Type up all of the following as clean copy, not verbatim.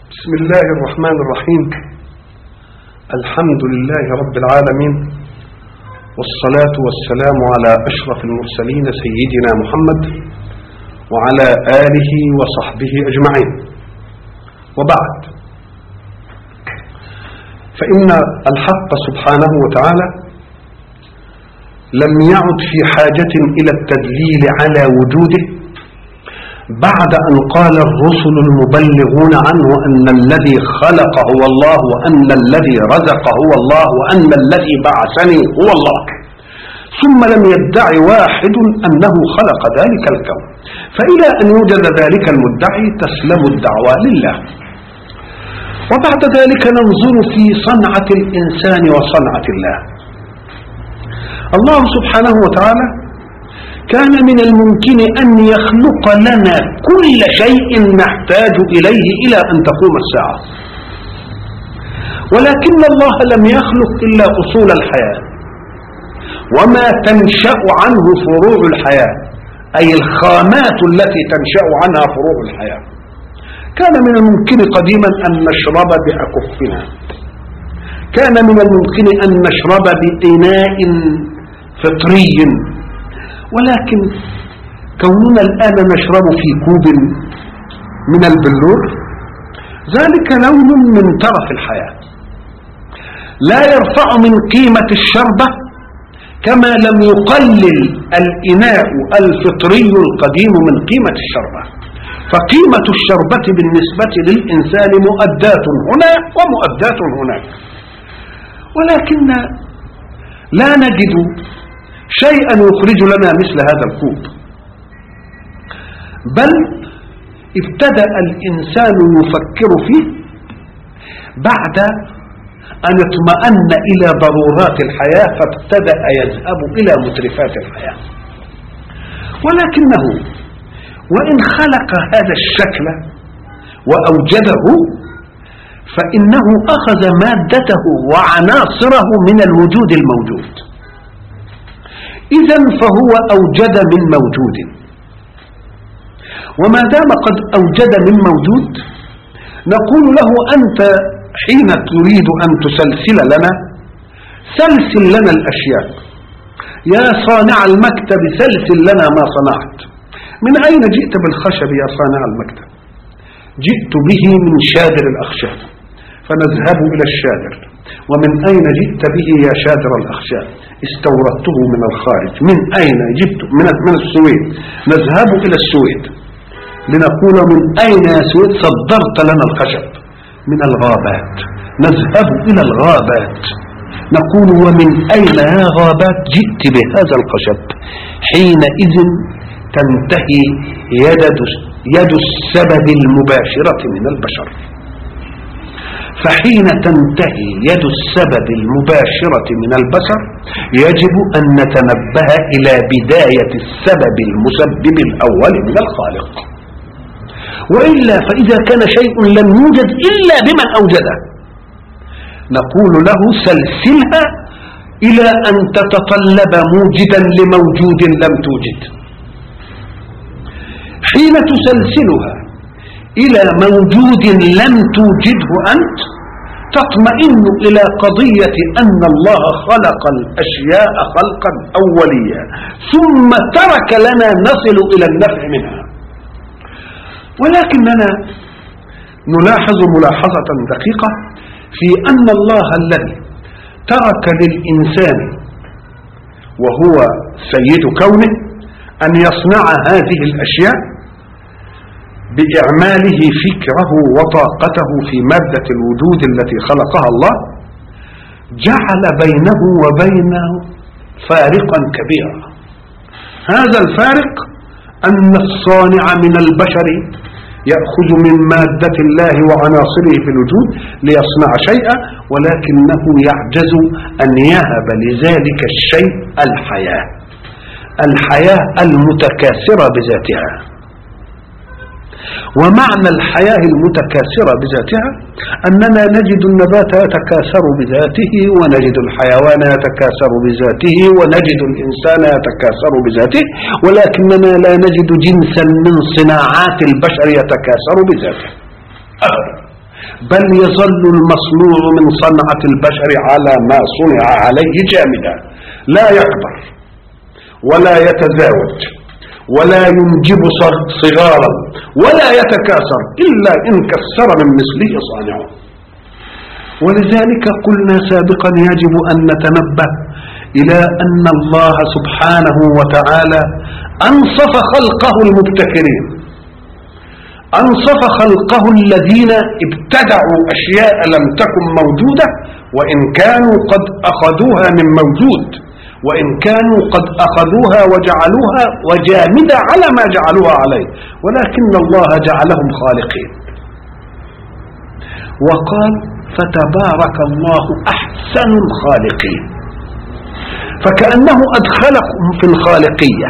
بسم الله الرحمن الرحيم. الحمد لله رب العالمين، والصلاة والسلام على أشرف المرسلين سيدنا محمد وعلى آله وصحبه أجمعين، وبعد، فإن الحق سبحانه وتعالى لم يعد في حاجة إلى التدليل على وجوده بعد أن قال الرسل المبلغون عنه أن الذي خلق هو الله، وأن الذي رزق هو الله، وأن الذي بعثني هو الله. ثم لم يدع واحد أنه خلق ذلك الكون، فإلى أن يوجد ذلك المدعي تسلم الدعوى لله. وبعد ذلك ننظر في صنعة الإنسان وصنعة الله. الله سبحانه وتعالى كان من الممكن أن يخلق لنا كل شيء نحتاج إليه إلى أن تقوم الساعة، ولكن الله لم يخلق إلا أصول الحياة وما تنشأ عنه فروع الحياة، أي الخامات التي تنشأ عنها فروع الحياة. كان من الممكن قديما أن نشرب بأكفنا، كان من الممكن أن نشرب بإناء فطري، ولكن كوننا الآن نشرب في كوب من البلور ذلك لون من ترف الحياة، لا يرفع من قيمة الشربة كما لم يقلل الإناء الفطري القديم من قيمة الشربة. فقيمة الشربة بالنسبة للإنسان مؤدات هنا ومؤدات هناك، ولكن لا نجد شيئا يخرج لنا مثل هذا الكوب، بل ابتدأ الإنسان يفكر فيه بعد أن اطمأن إلى ضرورات الحياة، فابتدأ يذهب إلى مترفات الحياة. ولكنه وإن خلق هذا الشكل وأوجده فإنه أخذ مادته وعناصره من الوجود الموجود، إذن فهو أوجد من موجود. وما دام قد أوجد من موجود نقول له أنت حين تريد أن تسلسل لنا سلسل لنا الأشياء، يا صانع المكتب سلسل لنا ما صنعت. من أين جئت بالخشب يا صانع المكتب؟ جئت به من شادر الأخشاب، فنذهب إلى الشادر. ومن أين جئت به يا شادر الأخشاب؟ استوردته من الخارج. من أين جئت؟ من السويد. نذهب إلى السويد لنقول من أين يا سويد صدرت لنا الخشب؟ من الغابات. نذهب إلى الغابات نقول ومن أين يا غابات جئت بهذا الخشب؟ حينئذ تنتهي يد السبب المباشرة من البشر. فحين تنتهي يد السبب المباشرة من البشر يجب أن نتنبه إلى بداية السبب المسبب الأول من الخالق، وإلا فإذا كان شيء لم يوجد إلا بمن أوجده نقول له سلسلها إلى أن تتطلب موجدا لموجود لم توجد. حين تسلسلها إلى موجود لم توجده أنت تطمئن إلى قضية أن الله خلق الأشياء خلقا أوليا ثم ترك لنا نصل إلى النفع منها. ولكننا نلاحظ ملاحظة دقيقة في أن الله الذي ترك للإنسان وهو سيد كونه أن يصنع هذه الأشياء بإعماله فكره وطاقته في مادة الوجود التي خلقها الله، جعل بينه وبينه فارقا كبيرا. هذا الفارق أن الصانع من البشر يأخذ من مادة الله وعناصره في الوجود ليصنع شيئا، ولكنه يعجز أن يهب لذلك الشيء الحياة المتكاثرة بذاتها. ومعنى الحياة المتكاثرة بذاتها أننا نجد النبات يتكاثر بذاته، ونجد الحيوان يتكاثر بذاته، ونجد الإنسان يتكاثر بذاته، ولكننا لا نجد جنسا من صناعات البشر يتكاثر بذاته أبدا. بل يظل المصنوع من صنعة البشر على ما صنع عليه جامدا، لا يكبر ولا يتزاوج ولا ينجب صغارا ولا يتكاثر إلا إن كسر من مثله صانعه. ولذلك قلنا سابقا يجب أن نتنبه إلى أن الله سبحانه وتعالى أنصف خلقه المبتكرين، أنصف خلقه الذين ابتدعوا أشياء لم تكن موجودة، وإن كانوا قد أخذوها من موجود، وإن كانوا قد أخذوها وجعلوها وجامدة على ما جعلوها عليه، ولكن الله جعلهم خالقين. وقال فتبارك الله أحسن الخالقين، فكأنه أدخلهم في الخالقية،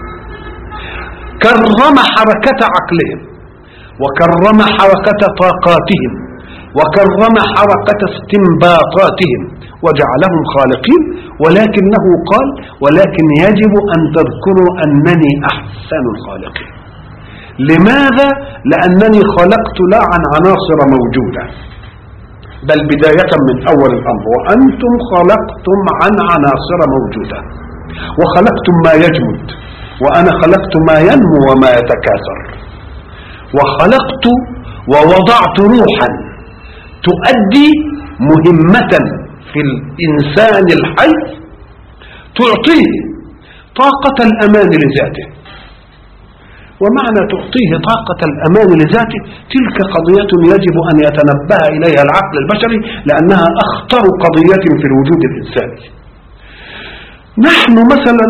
كرم حركة عقلهم وكرم حركة طاقاتهم وكرم حركة استنباطاتهم وجعلهم خالقين. ولكنه قال ولكن يجب أن تذكروا أنني أحسن الخالقين. لماذا؟ لأنني خلقت لا عن عناصر موجودة، بل بداية من أول الأمر وأنتم خلقتم عن عناصر موجودة، وخلقتم ما يجمد، وأنا خلقت ما ينمو وما يتكاثر، وخلقت ووضعت روحا تؤدي مهمة في الإنسان الحي تعطيه طاقة الأمان لذاته. ومعنى تعطيه طاقة الأمان لذاته تلك قضية يجب أن يتنبه إليها العقل البشري، لأنها أخطر قضية في الوجود الإنساني. نحن مثلا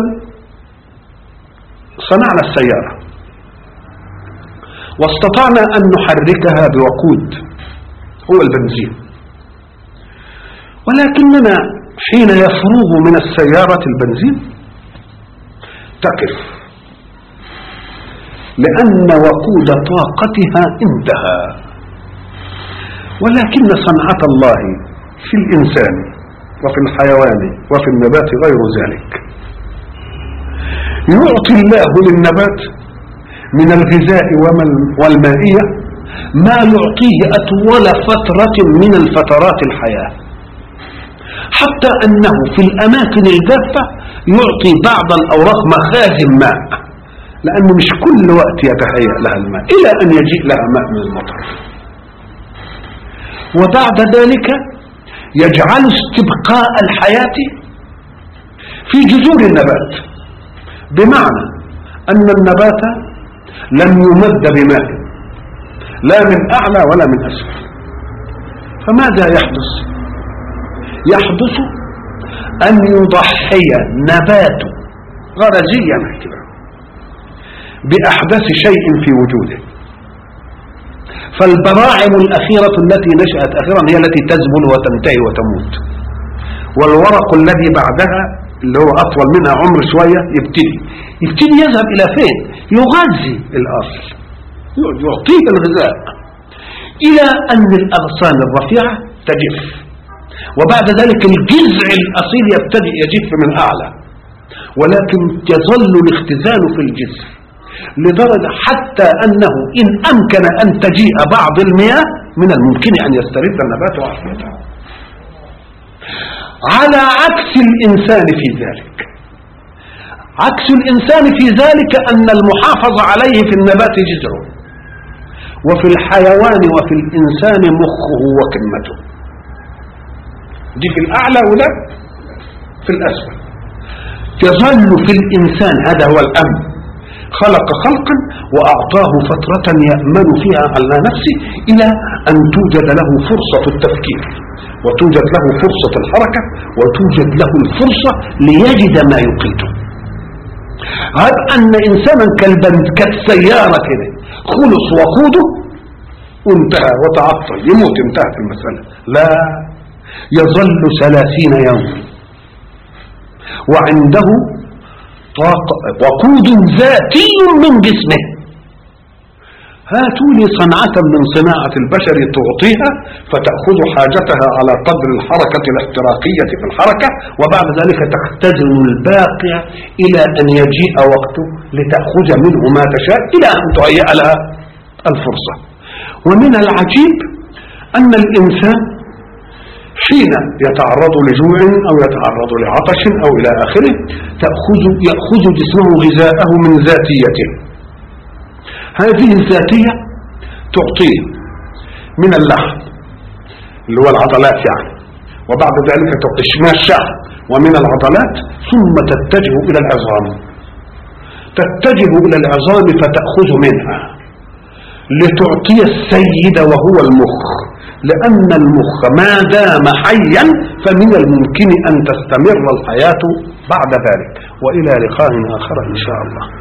صنعنا السيارة واستطعنا أن نحركها بوقود هو البنزين، ولكننا حين يفرغ من السيارة البنزين تقف، لأن وقود طاقتها انتهى. ولكن صنعة الله في الإنسان وفي الحيوان وفي النبات غير ذلك. يعطي الله للنبات من الغذاء والمائية ما يعطيه أطول فترة من الفترات الحياة، حتى أنه في الأماكن الجافة يعطي بعض الأوراق مخازن ماء، لأنه مش كل وقت يتهيأ لها الماء إلى أن يجيء لها ماء من المطر. وبعد ذلك يجعل استبقاء الحياة في جذور النبات، بمعنى أن النبات لم يمد بماء لا من أعلى ولا من أسفل. فماذا يحدث؟ يحدث أن يضحي نبات غرزيا بأحدث شيء في وجوده. فالبراعم الأخيرة التي نشأت أخيرا هي التي تزبل وتنتهي وتموت، والورق الذي بعدها اللي هو أطول منها عمر شوية يبتدي يذهب إلى فين؟ يغذي الأصل، يعطيه الغذاء إلى أن الأغصان الرفيعة تجف، وبعد ذلك الجذع الأصيل يبتدئ يجف من أعلى، ولكن يظل الاختزال في الجذع لدرجة حتى أنه إن أمكن أن تجيء بعض المياه من الممكن أن يسترد النبات عافيته. على عكس الإنسان في ذلك، عكس الإنسان في ذلك أن المحافظ عليه في النبات جذعه، وفي الحيوان وفي الإنسان مخه وقمته. دي في الأعلى وده في الأسفل. يظل في الإنسان، هذا هو الأمن، خلق خلقا وأعطاه فترة يأمن فيها على نفسه إلى أن توجد له فرصة التفكير، وتوجد له فرصة الحركة، وتوجد له الفرصة ليجد ما يقيته. هذا أن إنسانا كالسيارة كده خلص وقوده وانتهى وتعطل يموت، انتهت المسألة. لا، يظل 30 يوما وعنده وقود ذاتي من جسمه. هاتوا لي صنعة من صناعة البشر تعطيها فتأخذ حاجتها على قدر الحركة الاحتراقية في الحركة، وبعد ذلك تختزن الباقي إلى أن يجيء وقته لتأخذ منه ما تشاء إلى أن تهيأ لها الفرصة. ومن العجيب أن الإنسان حين يتعرض لجوع أو يتعرض لعطش أو إلى آخره يأخذ جسمه غذاءه من ذاتيته. هذه الذاتية تعطيه من اللحم اللي هو العضلات يعني، وبعد ذلك تعطيه من الشحم ومن العضلات، ثم تتجه إلى العظام، تتجه إلى العظام فتأخذ منها لتعطي السيد وهو المخ، لأن المخ ما دام حيا فمن الممكن أن تستمر الحياة بعد ذلك. وإلى لقاء آخر إن شاء الله.